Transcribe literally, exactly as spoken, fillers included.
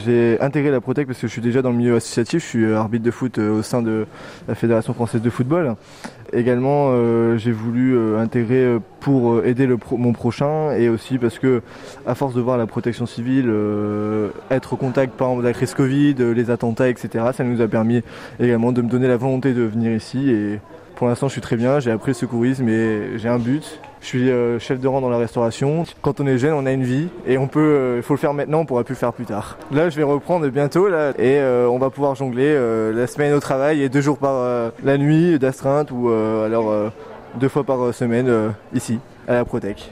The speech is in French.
J'ai intégré la Protec parce que je suis déjà dans le milieu associatif, je suis arbitre de foot au sein de la Fédération française de football. Également, euh, j'ai voulu euh, intégrer pour aider le pro- mon prochain et aussi parce que, à force de voir la protection civile euh, être au contact par exemple de la crise Covid, les attentats, et cetera, ça nous a permis également de me donner la volonté de venir ici. Et pour l'instant, je suis très bien, j'ai appris le secourisme et j'ai un but. Je suis euh, chef de rang dans la restauration. Quand on est jeune, on a une vie et on peut, il euh, faut le faire maintenant, on pourra plus le faire plus tard. Là, je vais reprendre bientôt là et euh, on va pouvoir jongler euh, la semaine au travail et deux jours par euh, la nuit d'astreinte ou euh, alors euh, deux fois par semaine euh, ici à la Protec.